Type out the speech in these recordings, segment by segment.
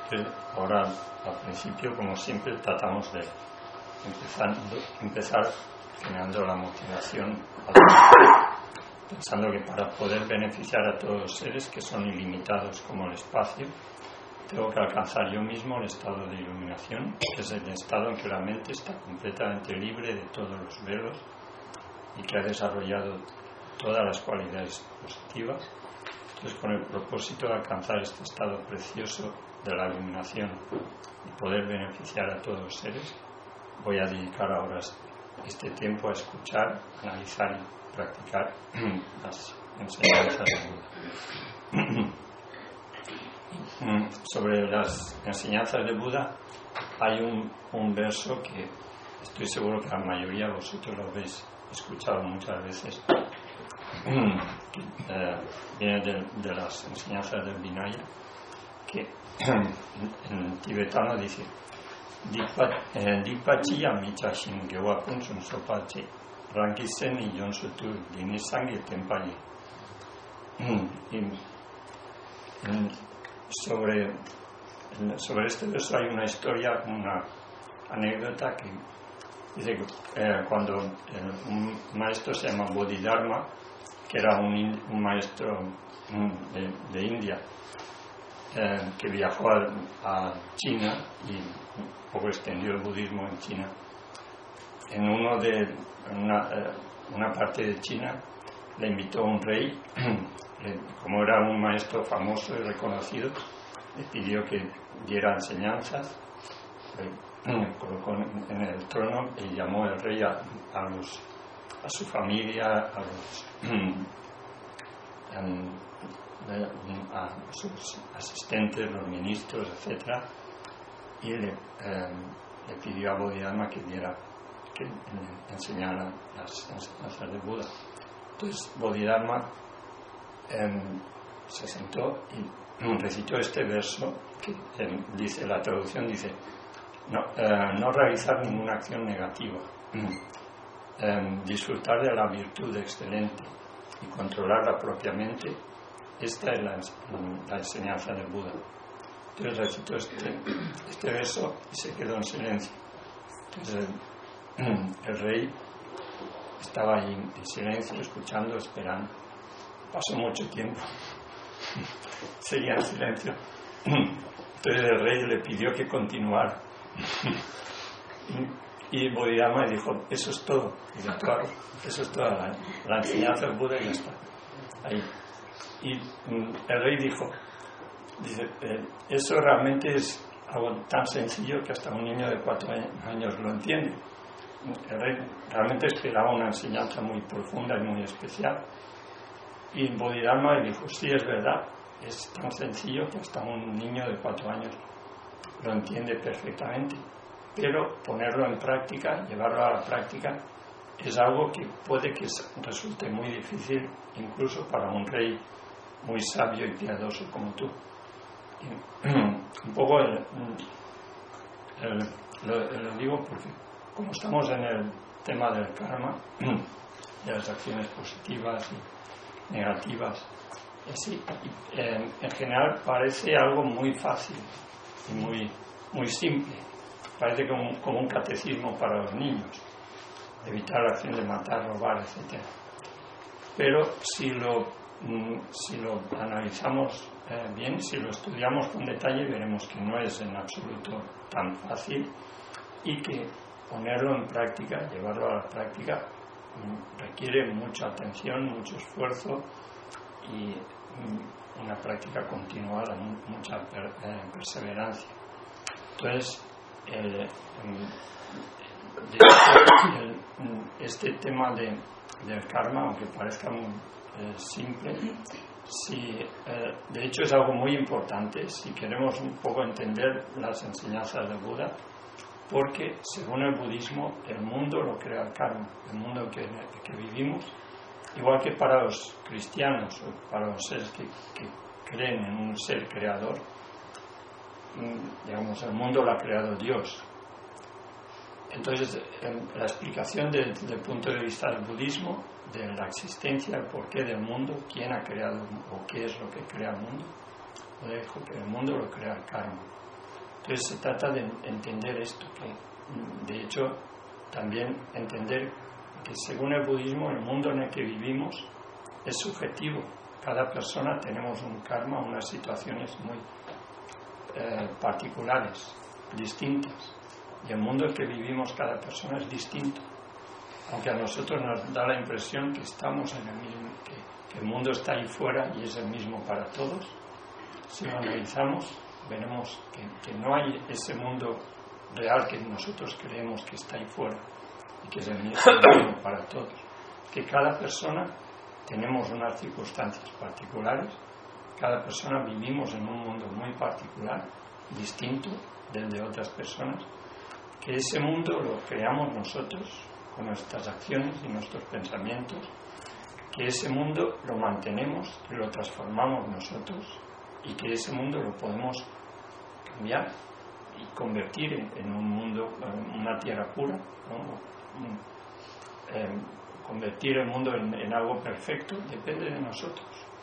Ahora, al principio, como siempre, tratamos de empezar generando la motivación, pensando que para poder beneficiar a todos los seres que son ilimitados como el espacio, tengo que alcanzar yo mismo el estado de iluminación, que es el estado en que la mente está completamente libre de todos los velos y que ha desarrollado todas las cualidades positivas. Entonces, con el propósito de alcanzar este estado precioso de la iluminación y poder beneficiar a todos los seres, voy a dedicar ahora este tiempo a escuchar, analizar y practicar las enseñanzas de Buda. Sobre las enseñanzas de Buda hay un verso que estoy seguro que la mayoría de vosotros lo habéis escuchado muchas veces, viene de las enseñanzas del Vinaya, que en tibetano dice Dipachi Amicha Shingewakun Sun Sopache Rankisen y Yonsutu Dinisangi Tempaye. Sobre este verso hay una historia, una anécdota que dice que cuando un maestro se llama Bodhidharma, que era un maestro de India, que viajó a China y un poco extendió el budismo en China. En una parte de China le invitó un rey, como era un maestro famoso y reconocido, le pidió que diera enseñanzas, colocó en el trono y llamó el rey a su familia, a sus asistentes, los ministros, etc. Y le pidió a Bodhidharma que enseñara las enseñanzas de Buda. Entonces Bodhidharma se sentó y recitó este verso que dice, la traducción dice, no realizar ninguna acción negativa, disfrutar de la virtud excelente y controlarla propiamente. Esta es la enseñanza del Buda. Entonces recitó este verso y se quedó en silencio. Entonces el rey estaba ahí en silencio, escuchando, esperando. Pasó mucho tiempo. Seguía en silencio. Entonces el rey le pidió que continuara. Y Bodhidharma le dijo, eso es todo. Y dijo, claro, eso es toda la enseñanza del Buda y ya está. Ahí. Y el rey dice, eso realmente es algo tan sencillo que hasta un niño de 4 años lo entiende. El rey realmente esperaba una enseñanza muy profunda y muy especial. Y Bodhidharma le dijo, sí, es verdad, es tan sencillo que hasta un niño de 4 años lo entiende perfectamente. Pero ponerlo en práctica, llevarlo a la práctica, es algo que puede que resulte muy difícil incluso para un rey muy sabio y piadoso como tú. Y un poco lo digo porque como estamos en el tema del karma, de las acciones positivas y negativas, así, en general parece algo muy fácil y muy simple. Parece como un catecismo para los niños, evitar la acción de matar, robar, etc. Pero si lo analizamos bien, si lo estudiamos con detalle, veremos que no es en absoluto tan fácil y que ponerlo en práctica, llevarlo a la práctica, requiere mucha atención, mucho esfuerzo y una práctica continuada, mucha perseverancia. Entonces, este tema del karma, aunque parezca muy simple, de hecho es algo muy importante si queremos un poco entender las enseñanzas de Buda, porque según el budismo el mundo lo crea el karma, el mundo en que vivimos, igual que para los cristianos o para los seres que creen en un ser creador, digamos, el mundo lo ha creado Dios. Entonces, la explicación desde el punto de vista del budismo, de la existencia, el porqué del mundo, quién ha creado o qué es lo que crea el mundo, dijo que el mundo lo crea el karma. Entonces se trata de entender esto, que de hecho también entender que según el budismo el mundo en el que vivimos es subjetivo. Cada persona tenemos un karma, unas situaciones muy particulares, distintas, y el mundo en que vivimos cada persona es distinto, aunque a nosotros nos da la impresión que estamos en el mismo, que el mundo está ahí fuera y es el mismo para todos. Si lo analizamos veremos que no hay ese mundo real que nosotros creemos que está ahí fuera y que es el mismo para todos, que cada persona tenemos unas circunstancias particulares, cada persona vivimos en un mundo muy particular, distinto del de otras personas, que ese mundo lo creamos nosotros con nuestras acciones y nuestros pensamientos, que ese mundo lo mantenemos y lo transformamos nosotros, y que ese mundo lo podemos cambiar y convertir en un mundo, en una tierra pura, ¿no? Convertir el mundo en algo perfecto depende de nosotros.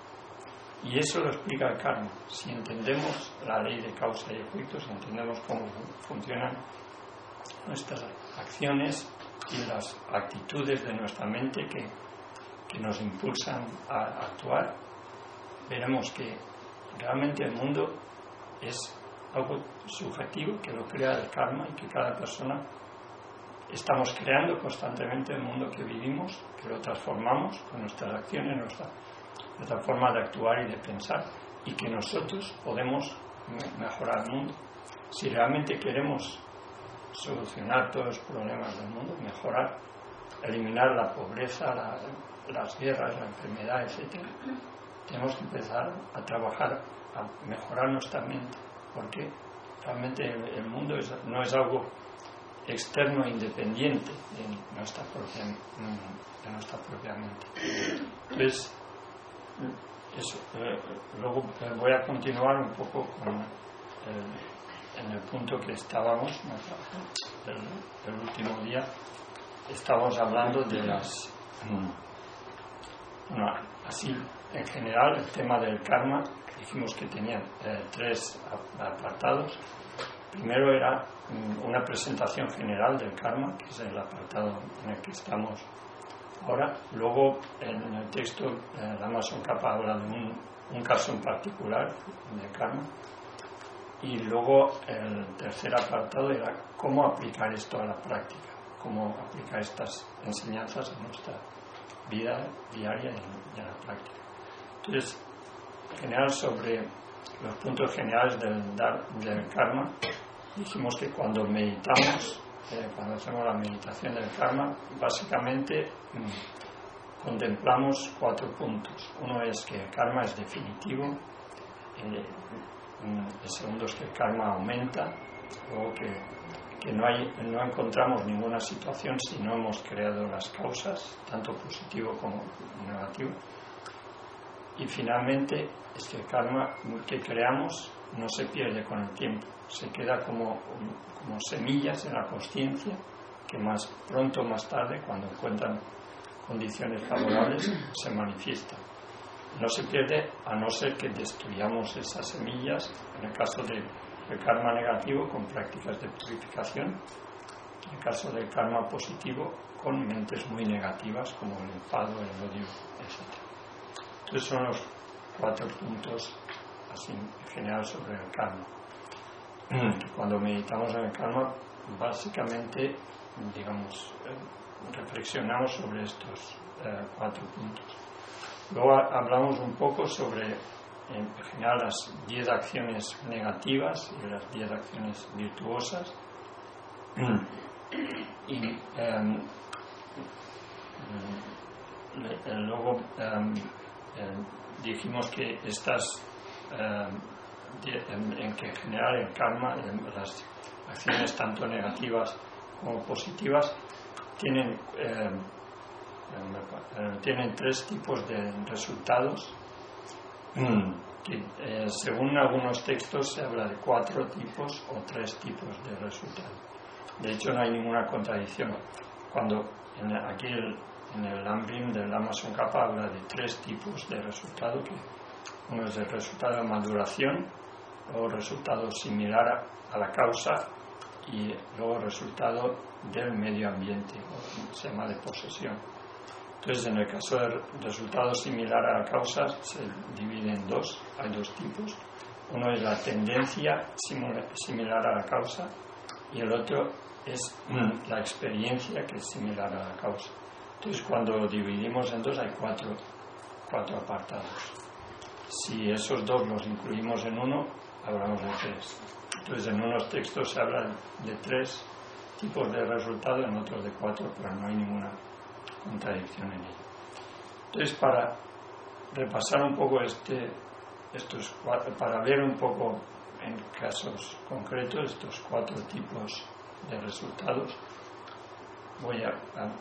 Y eso lo explica el karma. Si entendemos la ley de causa y efecto, si entendemos cómo funcionan nuestras acciones y las actitudes de nuestra mente que nos impulsan a actuar, veremos que realmente el mundo es algo subjetivo, que lo crea el karma, y que cada persona estamos creando constantemente el mundo que vivimos, que lo transformamos con nuestras acciones, nuestra forma de actuar y de pensar, y que nosotros podemos mejorar el mundo. Si realmente queremos solucionar todos los problemas del mundo, mejorar, eliminar la pobreza, las guerras, la enfermedad, etc., tenemos que empezar a trabajar, a mejorar nuestra mente, porque realmente el mundo no es algo externo e independiente de nuestra propia mente. Entonces, eso, luego voy a continuar un poco en el punto que estábamos, el último día. Estábamos hablando de las... así, en general, el tema del karma, dijimos que tenía 3 apartados. Primero era una presentación general del karma, que es el apartado en el que estamos ahora. Luego, en el texto, Lama Tsongkhapa habla de un caso en particular de karma. Y luego, el tercer apartado era cómo aplicar esto a la práctica, cómo aplicar estas enseñanzas a nuestra vida diaria y a la práctica. Entonces, en general, sobre los puntos generales del karma, dijimos que cuando meditamos, cuando hacemos la meditación del karma, básicamente contemplamos 4 puntos. Uno es que el karma es definitivo, el segundo es que el karma aumenta, luego que no encontramos ninguna situación si no hemos creado las causas, tanto positivo como negativo. Y finalmente es que el karma que creamos no se pierde con el tiempo, se queda como semillas en la consciencia que más pronto o más tarde, cuando encuentran condiciones favorables, se manifiestan. No se pierde a no ser que destruyamos esas semillas, en el caso del karma negativo, con prácticas de purificación, en el caso del karma positivo, con mentes muy negativas como el enfado, el odio, etc. Entonces son los 4 puntos así en general sobre el karma. Cuando meditamos en el karma, básicamente, digamos, reflexionamos sobre estos 4 puntos. Luego hablamos un poco sobre, en general, las 10 acciones negativas y las 10 acciones virtuosas. Y luego dijimos que estas, en que en general el karma, las acciones tanto negativas como positivas, tienen 3 tipos de resultados, que según algunos textos se habla de 4 tipos o 3 tipos de resultados. De hecho, no hay ninguna contradicción. Cuando aquí en el Lambrim del Lama Tsongkhapa habla de 3 tipos de resultado, que uno es el resultado de maduración, luego resultado similar a la causa y luego resultado del medio ambiente, se llama de posesión. Entonces, en el caso del resultado similar a la causa se divide en dos, hay dos tipos. Uno es la tendencia similar a la causa y el otro es la experiencia que es similar a la causa. Entonces, cuando lo dividimos en dos hay cuatro apartados. Si esos dos los incluimos en uno, hablamos de tres. Entonces, en unos textos se habla de tres tipos de resultado, en otros de cuatro, pero no hay ninguna contradicción en ello. Entonces, para repasar un poco estos cuatro, para ver un poco en casos concretos estos cuatro tipos de resultados, voy a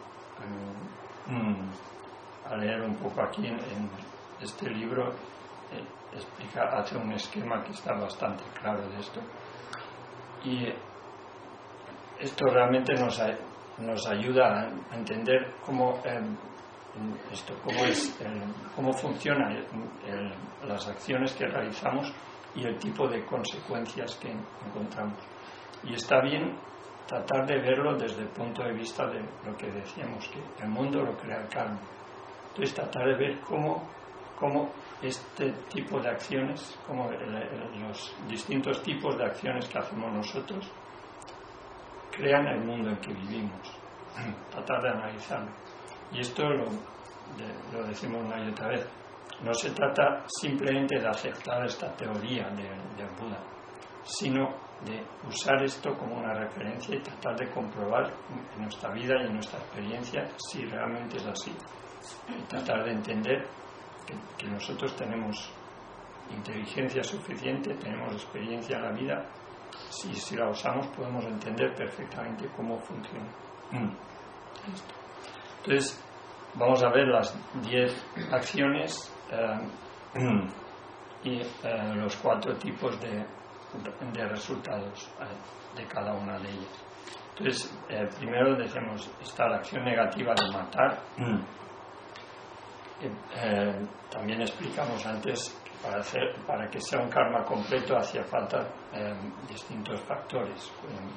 leer un poco aquí en este libro. Hace un esquema que está bastante claro de esto, y esto realmente nos ayuda a entender cómo funcionan las acciones que realizamos y el tipo de consecuencias que encontramos. Y está bien tratar de verlo desde el punto de vista de lo que decíamos, que el mundo lo crea el karma. Entonces, tratar de ver cómo este tipo de acciones, como los distintos tipos de acciones que hacemos nosotros, crean el mundo en que vivimos. Tratar de analizarlo. Y esto lo decimos una y otra vez. No se trata simplemente de aceptar esta teoría del Buda, sino de usar esto como una referencia y tratar de comprobar en nuestra vida y en nuestra experiencia si realmente es así. Y tratar de entender que nosotros tenemos inteligencia suficiente, tenemos experiencia en la vida. Si la usamos podemos entender perfectamente cómo funciona esto. Entonces vamos a ver las 10 acciones y los 4 tipos de resultados de cada una de ellas. Entonces, primero decimos, está la acción negativa de matar. También explicamos antes que para que sea un karma completo hacía falta distintos factores.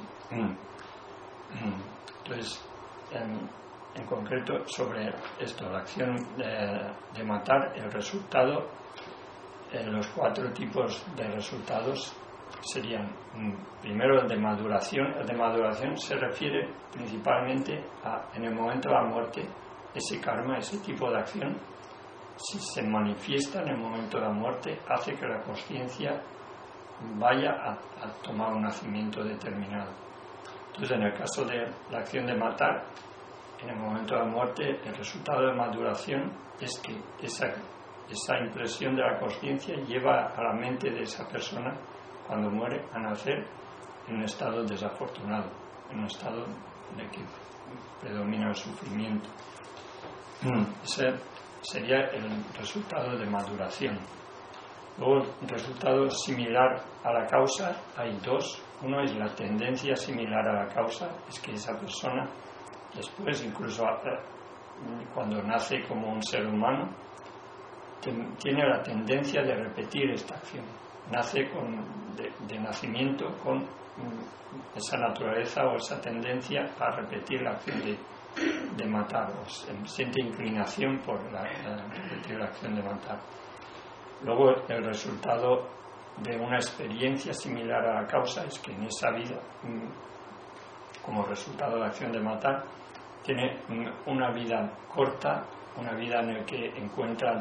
Entonces, en concreto sobre esto, la acción de matar, el resultado, los 4 tipos de resultados serían, primero el de maduración. El de maduración se refiere principalmente a, en el momento de la muerte, ese karma, ese tipo de acción, si se manifiesta en el momento de la muerte, hace que la consciencia vaya a tomar un nacimiento determinado. Entonces, en el caso de la acción de matar, en el momento de la muerte, el resultado de maduración es que esa impresión de la consciencia lleva a la mente de esa persona, cuando muere, a nacer en un estado desafortunado, en un estado de que predomina el sufrimiento. Ese sería el resultado de maduración. Luego, el resultado similar a la causa, hay 2. Uno es la tendencia similar a la causa, es que esa persona después, incluso cuando nace como un ser humano, tiene la tendencia de repetir esta acción. Nace de nacimiento con esa naturaleza o esa tendencia a repetir la acción de matar, o siente inclinación por repetir la acción de matar. Luego, el resultado de una experiencia similar a la causa es que en esa vida, como resultado de la acción de matar, tiene una vida corta, una vida en la que encuentra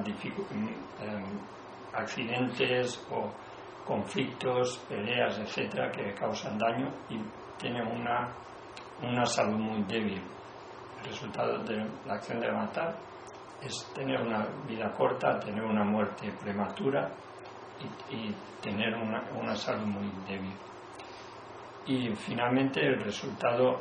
accidentes o conflictos, peleas, etcétera, que causan daño, y tiene una salud muy débil. El resultado de la acción de matar es tener una vida corta, tener una muerte prematura y tener una salud muy débil. Y finalmente, el resultado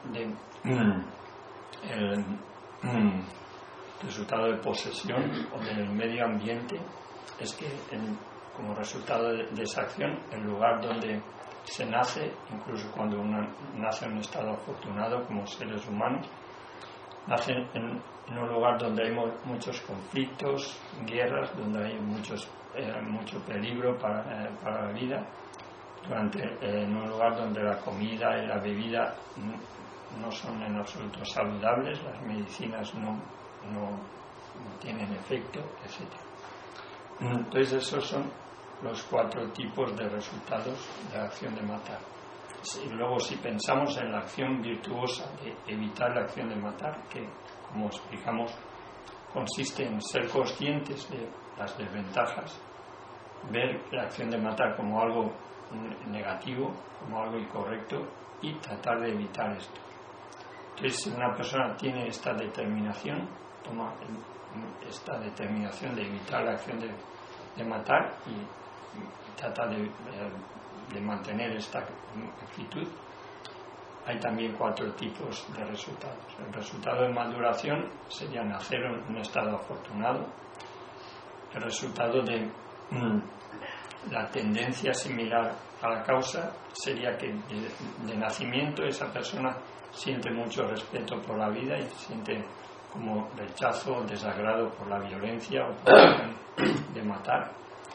de posesión o del medio ambiente es que como resultado de esa acción, el lugar donde se nace, incluso cuando uno nace en un estado afortunado como seres humanos, nace en un lugar donde hay muchos conflictos, guerras, donde hay mucho peligro para la vida, en un lugar donde la comida y la bebida no son en absoluto saludables, las medicinas no tienen efecto, etc. Entonces esos son los 4 tipos de resultados de la acción de matar. Y luego, si pensamos en la acción virtuosa de evitar la acción de matar, que, como explicamos, consiste en ser conscientes de las desventajas, ver la acción de matar como algo negativo, como algo incorrecto, y tratar de evitar esto. Entonces, si una persona tiene esta determinación, toma esta determinación de evitar la acción de matar y trata de mantener esta actitud, hay también 4 tipos de resultados. El resultado de maduración sería nacer en un estado afortunado. El resultado de la tendencia similar a la causa sería que de nacimiento esa persona siente mucho respeto por la vida y siente como rechazo o desagrado por la violencia o por de matar.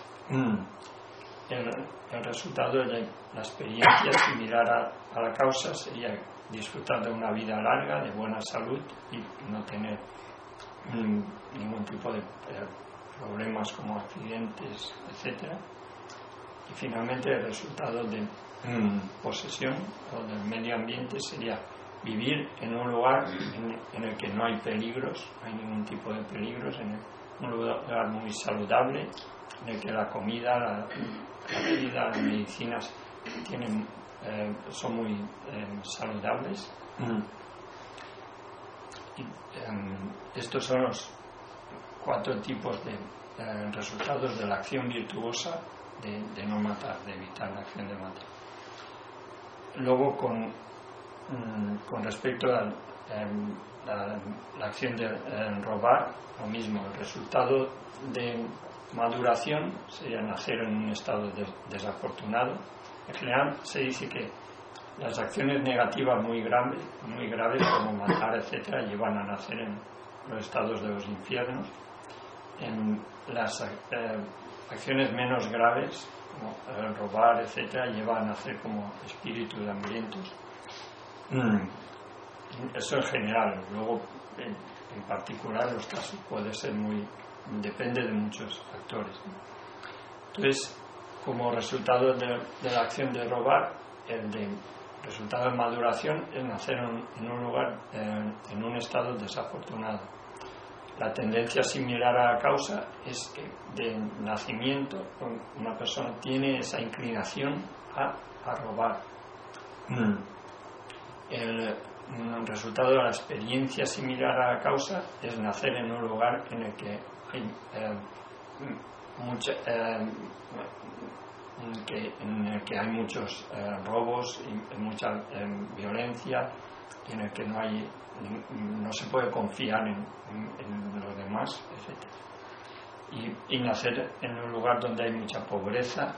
El resultado de la experiencia similar a la causa sería disfrutar de una vida larga, de buena salud y no tener ningún tipo de problemas como accidentes, etc. Y finalmente el resultado de posesión o del medio ambiente sería vivir en un lugar en el que no hay peligros, no hay ningún tipo de peligros, en un lugar muy saludable, en el que la comida, la bebida, las medicinas son muy saludables. Estos son los 4 tipos de resultados de la acción virtuosa de no matar, de evitar la acción de matar. Luego, con respecto a la acción de robar, lo mismo, el resultado de maduración sería nacer en un estado desafortunado. En general se dice que las acciones negativas muy graves como matar, etc., llevan a nacer en los estados de los infiernos. En las acciones menos graves como robar, etc., llevan a nacer como espíritus hambrientos. Eso en general. Luego en particular los casos puede ser depende de muchos factores. Entonces, como resultado de la acción de robar, el resultado de maduración es nacer en un lugar, en un estado desafortunado. La tendencia similar a la causa es que de nacimiento una persona tiene esa inclinación a robar. El resultado de la experiencia similar a la causa es nacer en un lugar en el que hay hay muchos robos y mucha violencia, y en el que no se puede confiar en los demás, etc. Y nacer en un lugar donde hay mucha pobreza,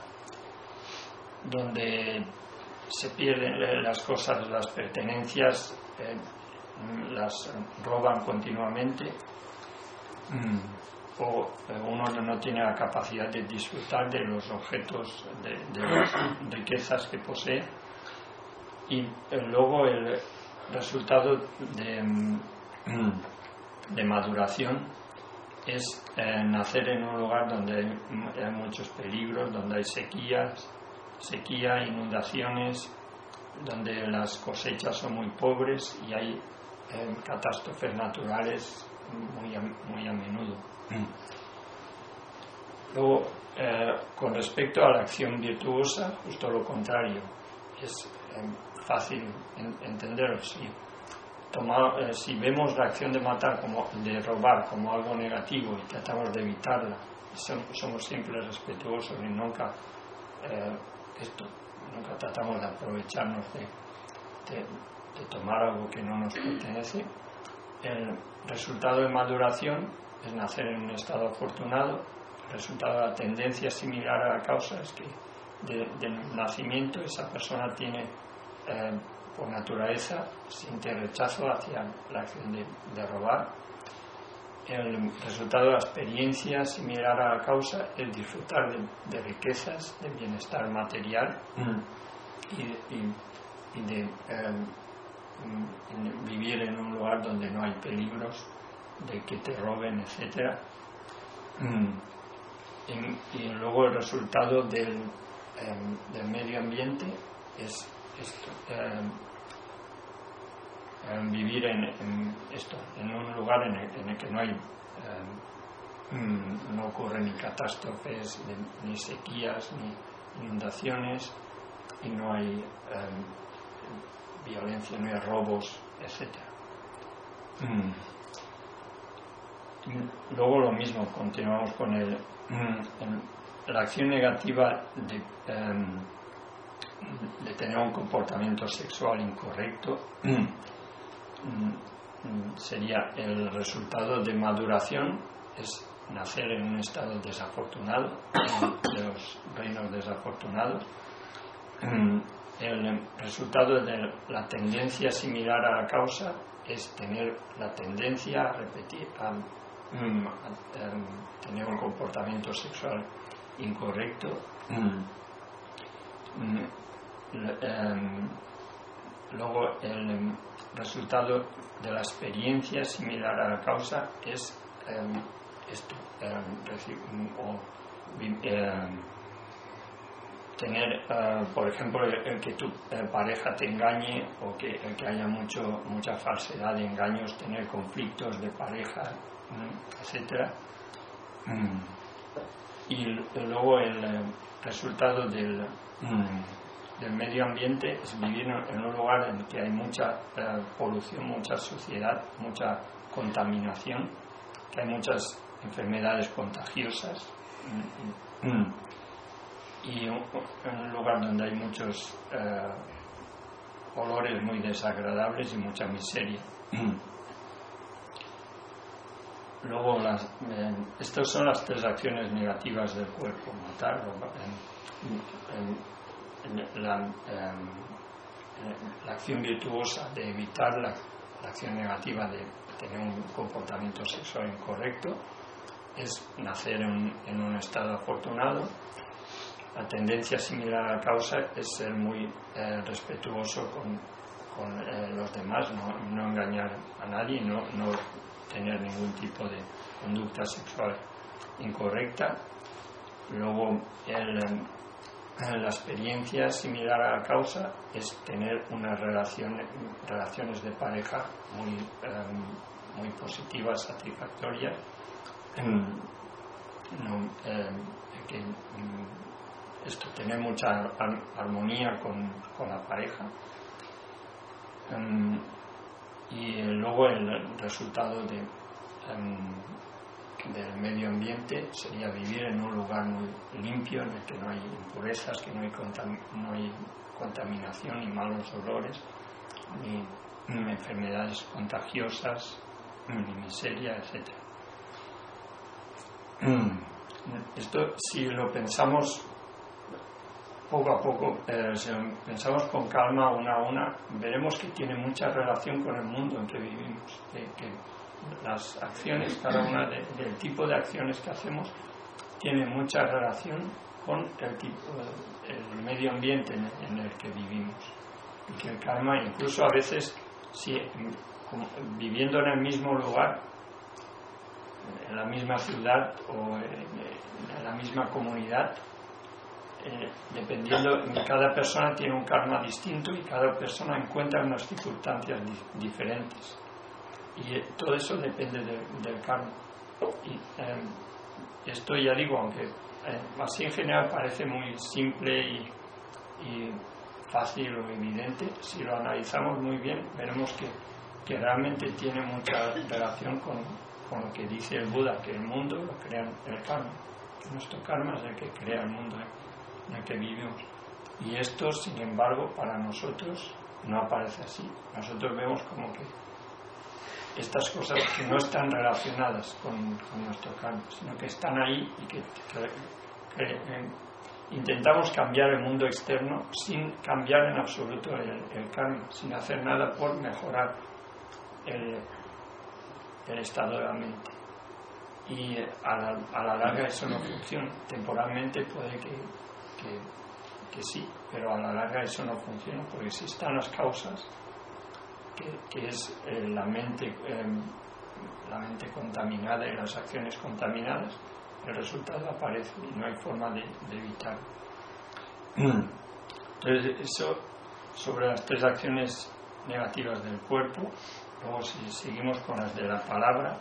donde se pierden las cosas, las pertenencias, las roban continuamente, o uno no tiene la capacidad de disfrutar de los objetos, de las riquezas que posee. Y luego el resultado de maduración es nacer en un lugar donde hay muchos peligros, donde hay sequía, inundaciones, donde las cosechas son muy pobres y hay catástrofes naturales muy a menudo. Luego, con respecto a la acción virtuosa, justo lo contrario. Es fácil entenderlo. Si vemos la acción de matar, de robar, como algo negativo y tratamos de evitarla, somos siempre respetuosos y nunca tratamos de aprovecharnos de tomar algo que no nos pertenece, el resultado de maduración es nacer en un estado afortunado. El resultado de la tendencia similar a la causa es que de nacimiento esa persona tiene por naturaleza siente rechazo hacia la acción de robar. El resultado de la experiencia similar a la causa es disfrutar de riquezas, de bienestar material y de vivir en un lugar donde no hay peligros de que te roben, etc. Y luego el resultado del medio ambiente es esto, vivir en un lugar en el que no hay no ocurren ni catástrofes, ni sequías, ni inundaciones, y no hay violencia, no hay robos, etc. Luego lo mismo, continuamos con la acción negativa de tener un comportamiento sexual incorrecto. Sería el resultado de maduración, es nacer en un estado desafortunado, de los reinos desafortunados. El resultado de la tendencia similar a la causa es tener la tendencia a repetir, a tener un comportamiento sexual incorrecto. Luego el resultado de la experiencia similar a la causa es tener, por ejemplo, el que tu pareja te engañe, o que haya mucha falsedad de engaños, tener conflictos de pareja, etc. Y luego el resultado del medio ambiente es vivir en un lugar en que hay mucha polución, mucha suciedad, mucha contaminación, que hay muchas enfermedades contagiosas, y en un lugar donde hay muchos olores muy desagradables y mucha miseria. Luego estas son las tres acciones negativas del cuerpo: matar, la acción virtuosa de evitar la acción negativa de tener un comportamiento sexual incorrecto, es nacer en un estado afortunado. La tendencia similar a la causa es ser muy respetuoso con los demás, no engañar a nadie, no tener ningún tipo de conducta sexual incorrecta. Luego la experiencia similar a la causa es tener unas relaciones de pareja muy positivas, satisfactorias, tener mucha armonía con la pareja. Y luego el resultado del medio ambiente sería vivir en un lugar muy limpio, en el que no hay impurezas, que no hay contaminación, ni malos olores, ni enfermedades contagiosas, ni miseria, etc. Esto, si lo pensamos poco a poco, si lo pensamos con calma, una a una, veremos que tiene mucha relación con el mundo en que vivimos, que las acciones, cada una del tipo de acciones que hacemos, tiene mucha relación con el medio ambiente en el que vivimos, y que el karma, incluso a veces, viviendo en el mismo lugar, en la misma ciudad o en la misma comunidad, dependiendo, cada persona tiene un karma distinto y cada persona encuentra unas circunstancias diferentes, y todo eso depende del karma. Y esto, ya digo, aunque así en general parece muy simple y fácil o evidente, si lo analizamos muy bien veremos que realmente tiene mucha relación con lo que dice el Buda, que el mundo lo crea el karma, que nuestro karma es el que crea el mundo en el que vivimos. Y esto, sin embargo, para nosotros no aparece así. Nosotros vemos como que estas cosas que no están relacionadas con nuestro karma, sino que están ahí y que intentamos cambiar el mundo externo sin cambiar en absoluto el karma, sin hacer nada por mejorar el estado de la mente. Y a la larga eso no funciona. Temporalmente puede que sí, pero a la larga eso no funciona, porque si están las causas, que es la mente contaminada y las acciones contaminadas, el resultado aparece y no hay forma de evitarlo. Entonces, eso sobre las 3 acciones negativas del cuerpo. Luego, si seguimos con las de la palabra,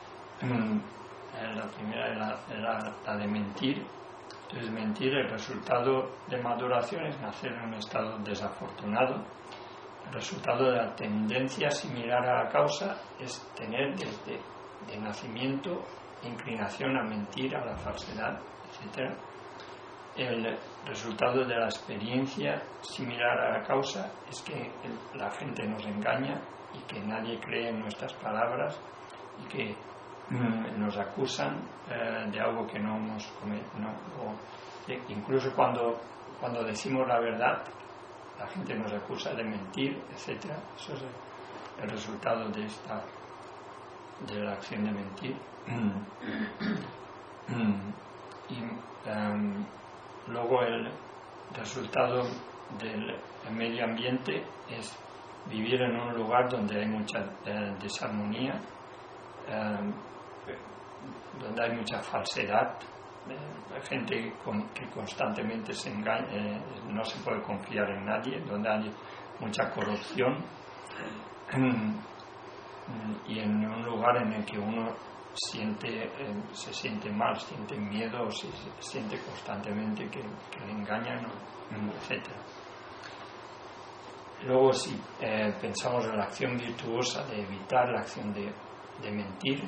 la primera es la de mentir. Entonces, mentir, el resultado de maduración es nacer en un estado desafortunado. El resultado de la tendencia similar a la causa es tener desde de nacimiento inclinación a mentir, a la falsedad, etc. El resultado de la experiencia similar a la causa es que la gente nos engaña y que nadie cree en nuestras palabras y que nos acusan de algo que no hemos cometido. Incluso cuando decimos la verdad, la gente nos acusa de mentir, etc. Eso es el resultado de la acción de mentir. Y luego el resultado del medio ambiente es vivir en un lugar donde hay mucha desarmonía, donde hay mucha falsedad, gente que constantemente se engaña, no se puede confiar en nadie, donde hay mucha corrupción, y en un lugar en el que uno se siente mal, siente miedo, o se siente constantemente que le engañan, etc. Luego, si pensamos en la acción virtuosa de evitar la acción de mentir,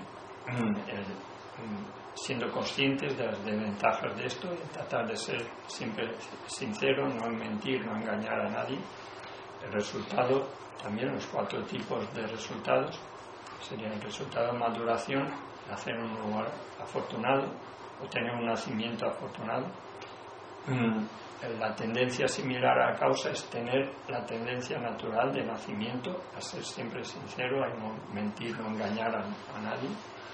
siendo conscientes de las desventajas de esto, de tratar de ser siempre sincero, no mentir, no engañar a nadie. El resultado, también los 4 tipos de resultados, serían el resultado de maduración, nacer en un lugar afortunado o tener un nacimiento afortunado. La tendencia similar a la causa es tener la tendencia natural de nacimiento a ser siempre sincero, a no mentir, no engañar a nadie.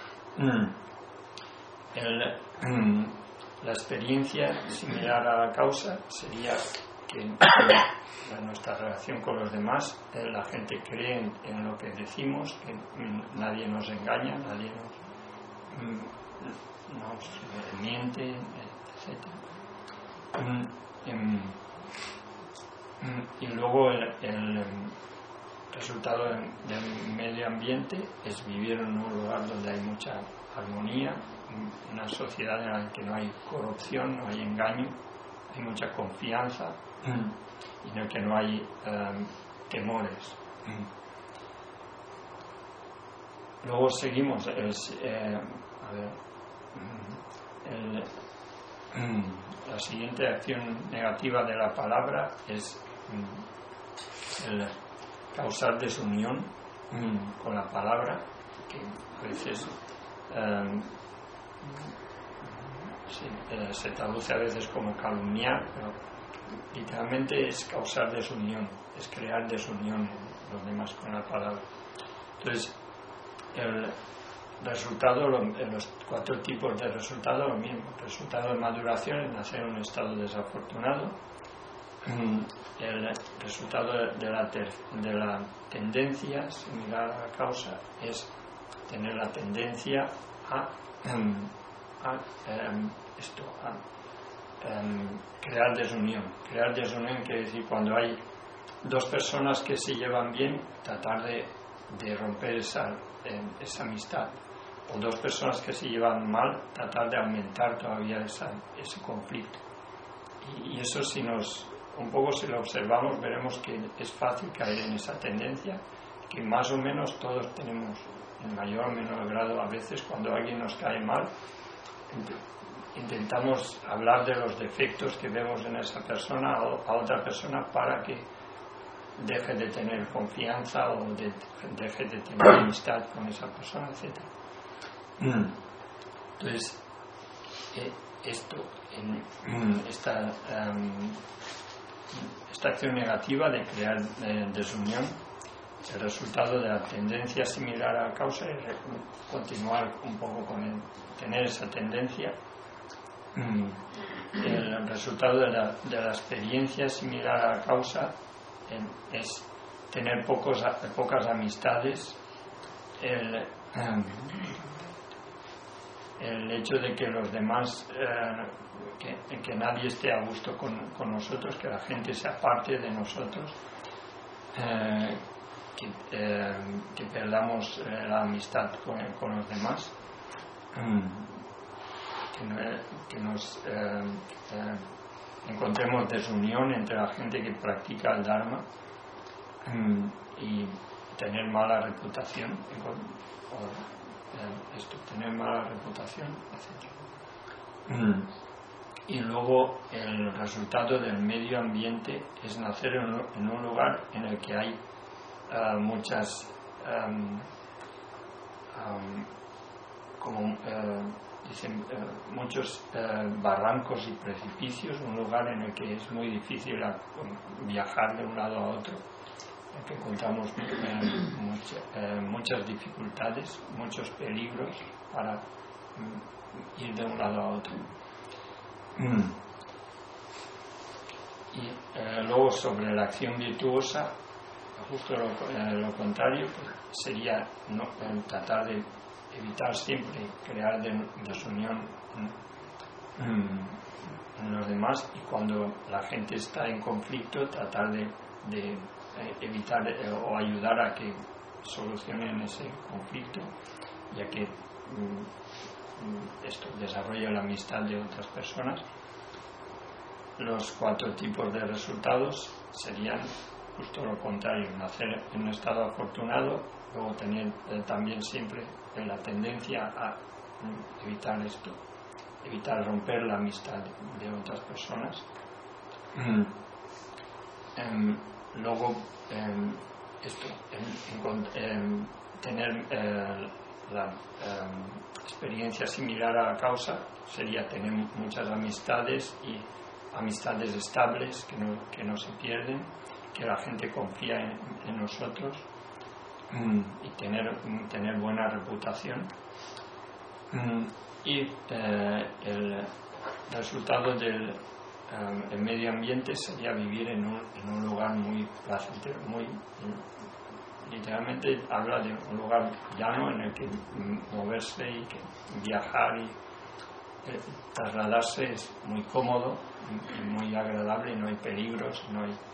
La experiencia similar a la causa sería que en nuestra relación con los demás la gente cree en lo que decimos, que nadie nos engaña, nadie nos miente, etc. Y luego el resultado del medio ambiente es vivir en un lugar donde hay mucha armonía, una sociedad en la que no hay corrupción, no hay engaño, hay mucha confianza y en el que no hay temores. Luego seguimos la siguiente acción negativa de la palabra es el causar desunión con la palabra, que a veces se traduce a veces como calumniar, pero literalmente es causar desunión, es crear desunión en los demás con la palabra. Entonces, el resultado, en los 4 tipos de resultado, lo mismo. El resultado de maduración es nacer en un estado desafortunado. El resultado de la tendencia similar a la causa es tener la tendencia a crear desunión. Crear desunión quiere decir cuando hay 2 personas que se llevan bien, tratar de romper esa amistad, o 2 personas que se llevan mal, tratar de aumentar todavía ese conflicto. Y eso, si lo observamos, veremos que es fácil caer en esa tendencia, que más o menos todos tenemos, en mayor o menor grado. A veces cuando alguien nos cae mal, intentamos hablar de los defectos que vemos en esa persona a otra persona para que deje de tener confianza o deje de tener amistad con esa persona, etc. Entonces, esto en esta acción negativa de crear desunión. El resultado de la tendencia similar a la causa es continuar un poco con tener esa tendencia. El resultado de la experiencia similar a la causa es tener pocas amistades. El hecho de que los demás, que nadie esté a gusto con nosotros, que la gente se aparte de nosotros, que perdamos la amistad con los demás, que nos encontremos desunión entre la gente que practica el Dharma, y tener mala reputación, tener mala reputación, etc. Y luego el resultado del medio ambiente es nacer en un lugar en el que hay muchas muchos barrancos y precipicios, un lugar en el que es muy difícil viajar de un lado a otro, en el que encontramos muchas dificultades, muchos peligros para ir de un lado a otro. Y luego sobre la acción virtuosa, justo lo contrario, pues sería tratar de evitar siempre crear desunión en los demás, y cuando la gente está en conflicto tratar de evitar o ayudar a que solucionen ese conflicto, ya que esto desarrolla la amistad de otras personas. Los 4 tipos de resultados serían justo lo contrario: nacer en un estado afortunado, luego tener también siempre la tendencia a evitar esto, evitar romper la amistad de otras personas. Luego tener la experiencia similar a la causa sería tener muchas amistades, y amistades estables que no se pierden, que la gente confía en nosotros, y tener buena reputación. Y el resultado del medio ambiente sería vivir en un lugar muy placentero, literalmente habla de un lugar llano en el que moverse y que viajar y trasladarse es muy cómodo y muy agradable, y no hay peligros, no hay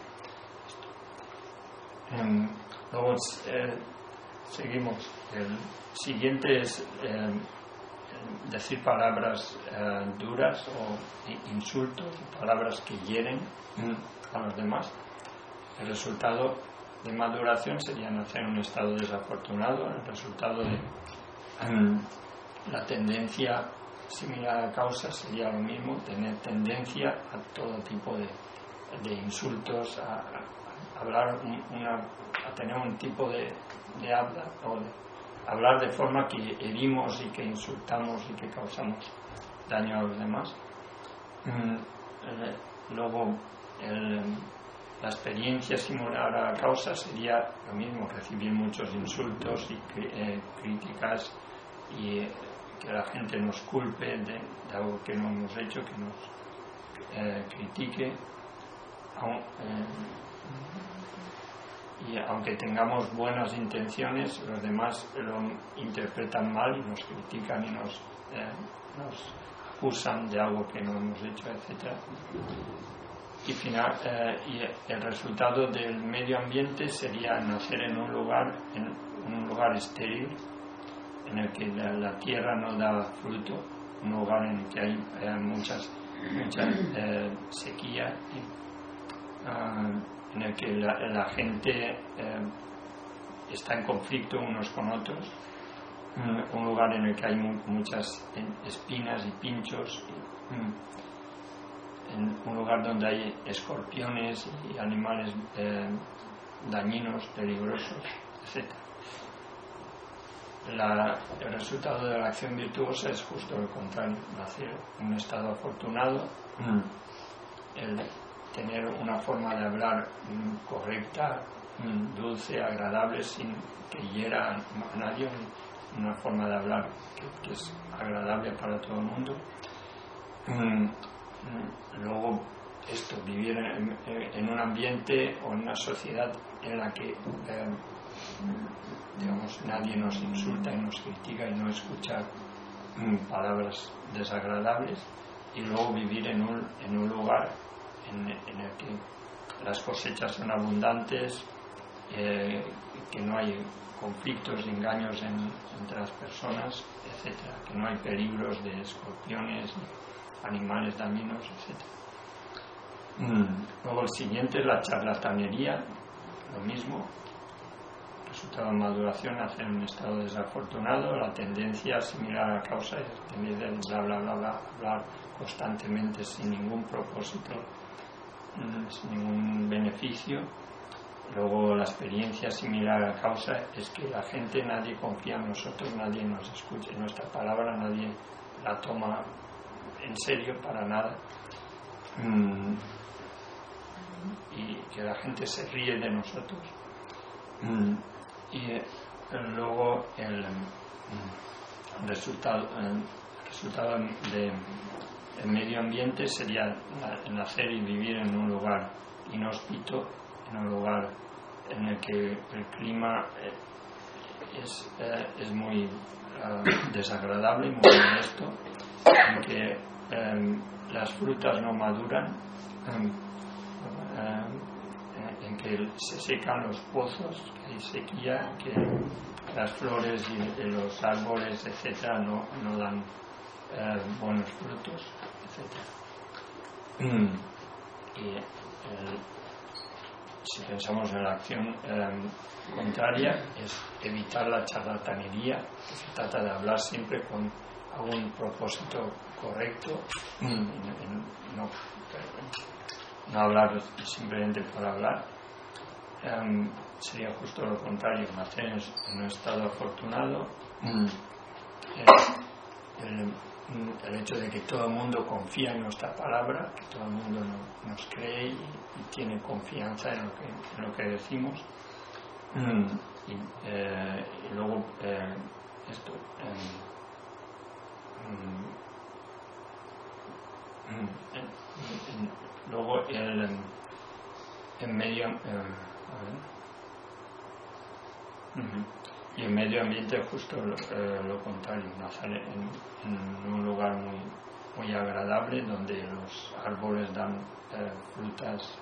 luego seguimos. El siguiente es decir palabras duras o insultos, palabras que hieren a los demás. El resultado de maduración sería nacer en un estado desafortunado. El resultado de la tendencia similar a la causa sería lo mismo, tener tendencia a todo tipo de insultos, a hablar a tener un tipo de habla, o de hablar de forma que herimos y que insultamos y que causamos daño a los demás. Luego la experiencia similar a la causa sería lo mismo, recibir muchos insultos y críticas, y que la gente nos culpe de algo que no hemos hecho, que nos critique, y aunque tengamos buenas intenciones, los demás lo interpretan mal y nos critican y nos acusan de algo que no hemos hecho, etc. Y el resultado del medio ambiente sería nacer en un lugar estéril, en el que la tierra no da fruto, un lugar en el que hay mucha sequía, en el que la gente está en conflicto unos con otros, un lugar en el que hay muchas espinas y pinchos, en un lugar donde hay escorpiones y animales dañinos, peligrosos, etc. el resultado de la acción virtuosa es justo lo contrario, nacer un estado afortunado, el tener una forma de hablar correcta, dulce, agradable, sin que hiera a nadie, una forma de hablar que es agradable para todo el mundo. Luego vivir en un ambiente o en una sociedad en la que digamos, nadie nos insulta y nos critica y no escuchar palabras desagradables, y luego vivir en un lugar en el que las cosechas son abundantes, que no hay conflictos y engaños entre las personas, etcétera, que no hay peligros de escorpiones, animales dañinos, etcétera. Luego el siguiente es la charlatanería, lo mismo. Resultado de maduración hace un estado desafortunado, la tendencia similar a la causa es tener el bla bla bla bla, hablar constantemente sin ningún propósito, sin ningún beneficio. Luego la experiencia similar a la causa es que la gente, nadie confía en nosotros, nadie nos escucha, nuestra palabra nadie la toma en serio para nada, y que la gente se ríe de nosotros. Y luego el resultado del medio ambiente sería nacer y vivir en un lugar inhóspito, en un lugar en el que el clima es muy desagradable, muy molesto, en que las frutas no maduran, en que se secan los pozos, que hay sequía, que las flores y los árboles, etcétera, no dan buenos frutos, etcétera. Y si pensamos en la acción contraria, es evitar la charlatanería, que se trata de hablar siempre con algún propósito correcto, no hablar simplemente por hablar. Sería justo lo contrario, nacer en un estado afortunado, el hecho de que todo el mundo confía en nuestra palabra, que todo el mundo nos cree y tiene confianza en lo que decimos, y luego esto luego el medio ambiente justo lo contrario, nacer en un lugar muy agradable donde los árboles dan frutas,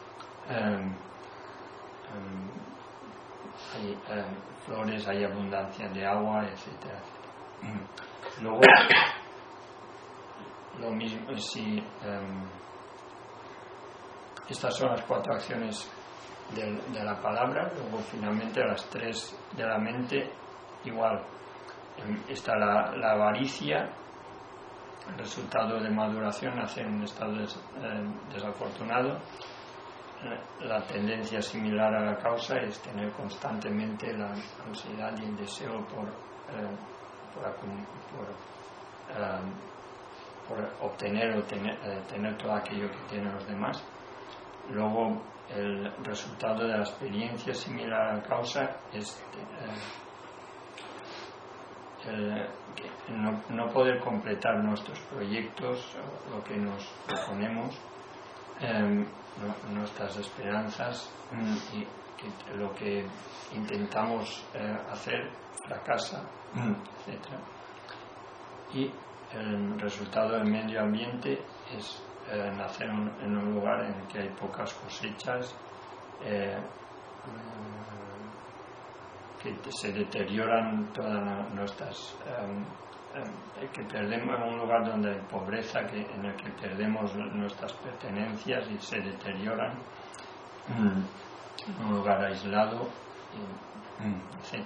hay flores, hay abundancia de agua, etcétera. Luego lo mismo, si estas son las 4 acciones de la palabra, luego finalmente las 3 de la mente, igual. Está la avaricia, el resultado de maduración hace un estado desafortunado. La tendencia similar a la causa es tener constantemente la ansiedad y el deseo por obtener o tener todo aquello que tienen los demás. Luego el resultado de la experiencia similar a la causa es no poder completar nuestros proyectos, lo que nos proponemos, nuestras esperanzas, y que lo que intentamos hacer fracasa, etc. Y el resultado del medio ambiente es nacer en un lugar en el que hay pocas cosechas, que se deterioran todas nuestras, que perdemos, en un lugar donde hay pobreza, en el que perdemos nuestras pertenencias y se deterioran, un lugar aislado, etc.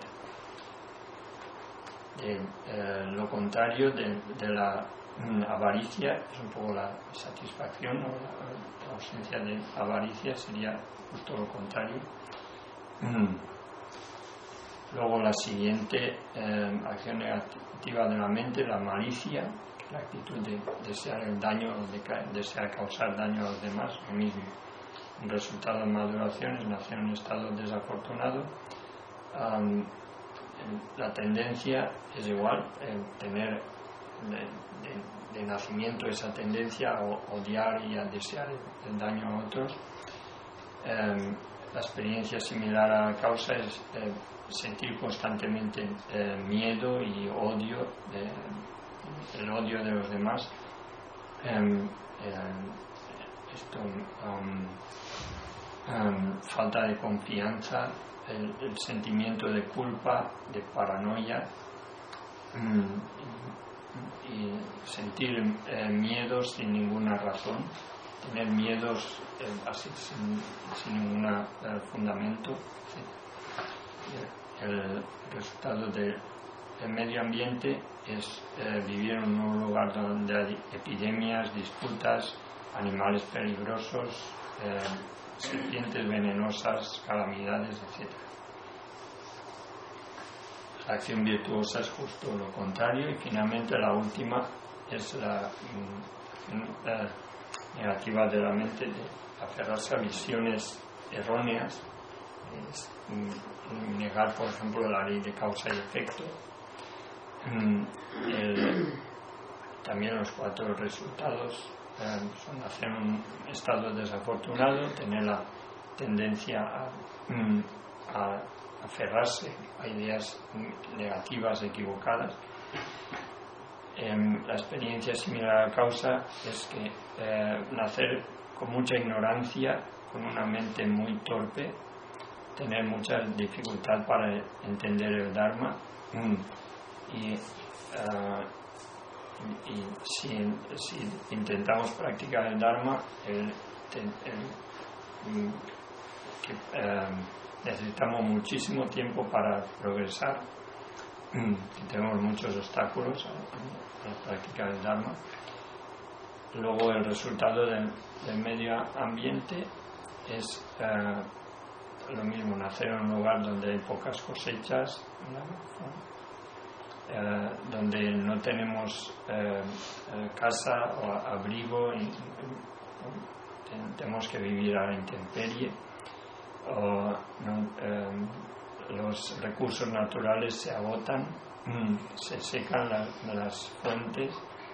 Lo contrario de la avaricia es un poco la satisfacción, o la ausencia de avaricia sería justo lo contrario. Luego la siguiente acción negativa de la mente, la malicia, la actitud de desear el daño o de desear causar daño a los demás, lo mismo. Un resultado de maduración es nacer en un estado desafortunado. La tendencia es igual, tener de nacimiento esa tendencia a odiar y a desear el daño a otros. La experiencia similar a la causa es sentir constantemente miedo y odio, el odio de los demás. Falta de confianza, el sentimiento de culpa, de paranoia, y sentir miedos sin ninguna razón, tener miedos así sin ningún fundamento. El resultado del medio ambiente es vivir en un lugar donde hay epidemias, disputas, animales peligrosos, serpientes venenosas, calamidades, etc. La acción virtuosa es justo lo contrario, y finalmente la última es la negativa de la mente, de aferrarse a visiones erróneas, es negar, por ejemplo, la ley de causa y efecto, también los 4 resultados son hacer un estado desafortunado, tener la tendencia a aferrarse a ideas negativas, equivocadas. La experiencia similar a la causa es que nacer con mucha ignorancia, con una mente muy torpe, tener mucha dificultad para entender el Dharma, y si intentamos practicar el Dharma, necesitamos muchísimo tiempo para progresar, tenemos muchos obstáculos para practicar el Dharma. Luego el resultado del medio ambiente es lo mismo, nacer en un lugar donde hay pocas cosechas, donde no tenemos casa o abrigo, y tenemos que vivir a la intemperie, los recursos naturales se agotan, se secan las fuentes,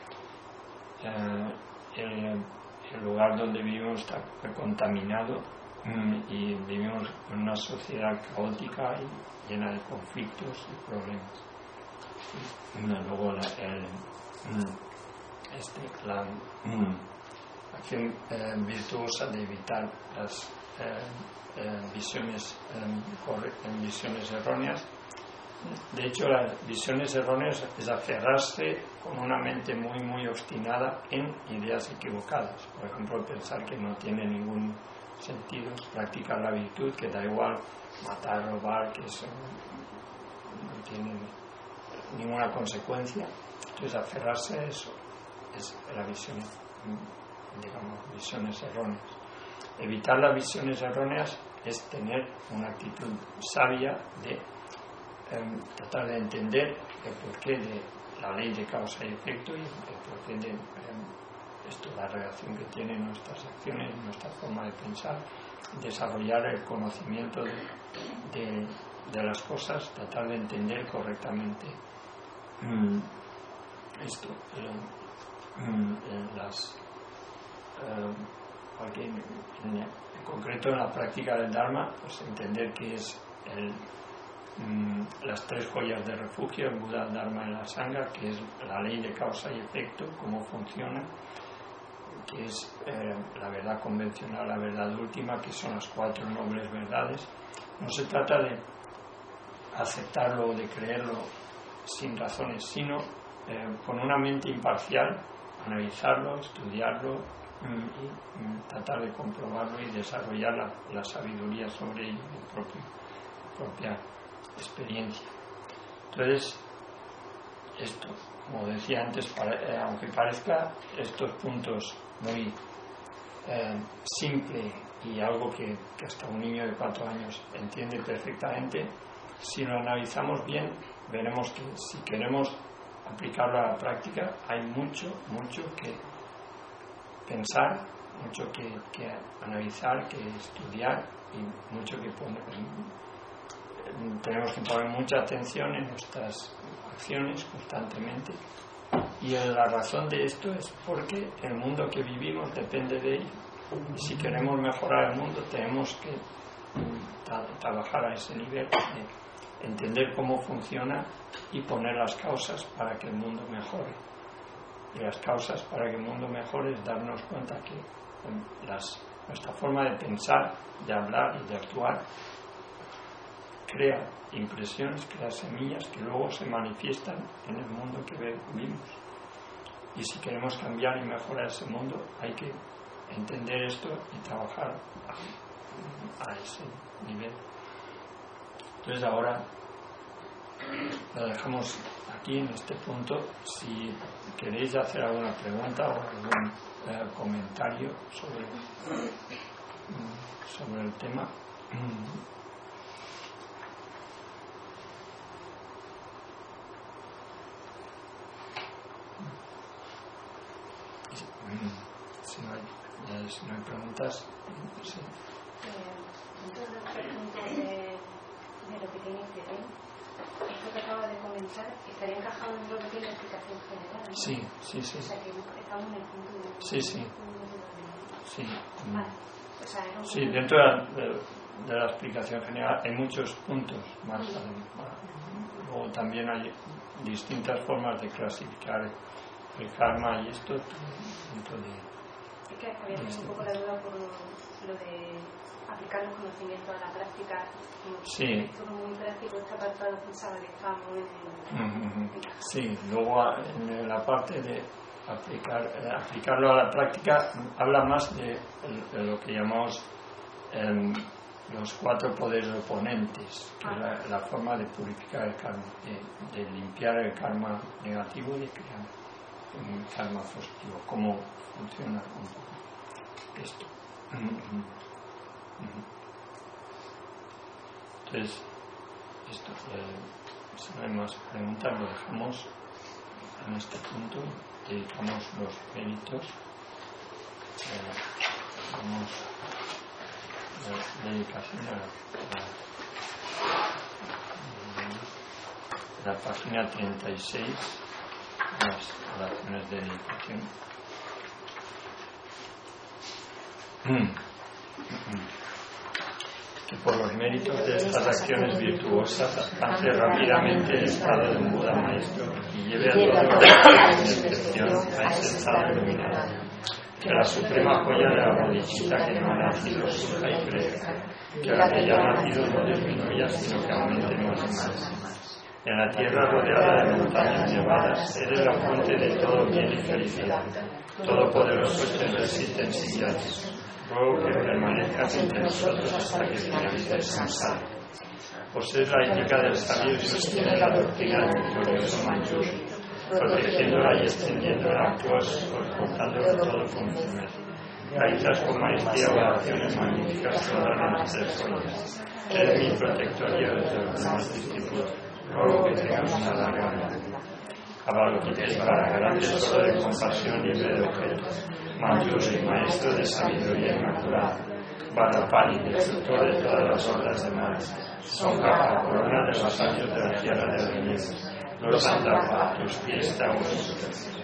el lugar donde vivimos está contaminado, y vivimos en una sociedad caótica y llena de conflictos y problemas. Luego la acción virtuosa de evitar las visiones erróneas. De hecho, las visiones erróneas es aferrarse con una mente muy muy obstinada en ideas equivocadas. Por ejemplo, pensar que no tiene ningún sentido practicar la virtud, que da igual matar, robar, que eso no tiene ninguna consecuencia. Entonces, aferrarse a eso es la visión, digamos, visiones erróneas. Evitar las visiones erróneas es tener una actitud sabia de tratar de entender el porqué de la ley de causa y efecto, y el porqué de la relación que tienen nuestras acciones, nuestra forma de pensar, desarrollar el conocimiento de las cosas, tratar de entender correctamente esto, porque en concreto en la práctica del Dharma, pues entender qué es las 3 joyas de refugio, el Buda, el Dharma y la Sangha, que es la ley de causa y efecto, cómo funciona, que es la verdad convencional, la verdad última, que son las 4 nobles verdades. No se trata de aceptarlo o de creerlo sin razones, sino con una mente imparcial, analizarlo, estudiarlo y tratar de comprobarlo y desarrollar la sabiduría sobre ello, propia experiencia. Entonces, esto, como decía antes, aunque parezca estos puntos muy simple y algo que hasta un niño de 4 años entiende perfectamente, si lo analizamos bien, veremos que si queremos aplicarlo a la práctica, hay mucho que pensar, mucho que analizar, que estudiar y mucho que poner. Tenemos que poner mucha atención en nuestras acciones constantemente. Y la razón de esto es porque el mundo que vivimos depende de ello. Y si queremos mejorar el mundo, tenemos que trabajar a ese nivel, de entender cómo funciona y poner las causas para que el mundo mejore. Y las causas para que el mundo mejore es darnos cuenta que nuestra forma de pensar, de hablar y de actuar crea impresiones, crea semillas que luego se manifiestan en el mundo que vivimos. Y si queremos cambiar y mejorar ese mundo, hay que entender esto y trabajar a ese nivel. Entonces ahora lo dejamos aquí en este punto. Si queréis hacer alguna pregunta o algún comentario sobre el tema. Si no hay preguntas, sí. Dentro de los puntos de lo que tiene que ver, esto que acaba de comentar, estaría encajado en lo que tiene la explicación general, ¿no? Sí. O sea, que estamos en el punto de... Sí. Vale. O sea, era un Sí, punto... dentro de la explicación general hay muchos puntos más. Luego también hay distintas formas de clasificar el karma y esto dentro de... Es que había tenido un poco la duda por lo de aplicar los conocimientos a la práctica. Sí. Esto es muy práctico, esta apartado pensaba que estaba muy en... Sí, luego en la parte de aplicarlo a la práctica habla más de lo que llamamos los 4 poderes oponentes, que es la forma de purificar el karma, de limpiar el karma negativo y de crear un karma positivo. ¿Cómo funciona un poco esto? Entonces, esto, si no hay más preguntas, lo dejamos en este punto. Dedicamos los méritos. Damos la dedicación a la página 36, las oraciones de dedicación. Que por los méritos de estas acciones virtuosas alcance rápidamente el estado de un Buda maestro y lleve a todos sin excepción a ese estado iluminado. Que la suprema joya de la bodhisattva que no ha nacido surja y crezca, que la que ya ha nacido no disminuya sino que aumente más y más. En la tierra rodeada de montañas nevadas eres la fuente de todo bien y felicidad. Todopoderoso te resiste en sillares. Ruego que permanezcas entre nosotros hasta que finalice el samsara. Posees la ética del sabio y sostiene la doctrina del victorioso Manjusri, protegiéndola y extendiéndola, soportándolo todo con firmeza. Realizas con maestría oraciones magníficas todas las tres joyas. Eres mi protector y eres de los demás discípulos. Ruego que tengas una larga vida. Avalokitesvara, gran tesoro de compasión libre de objetos. Manjusri, maestro de sabiduría inmaculada. Vallapali, destructor de todas las obras de mal. Tsongkhapa, corona de los sabios de la tierra de Reñeros. Los Sandapa, tus pies te hago.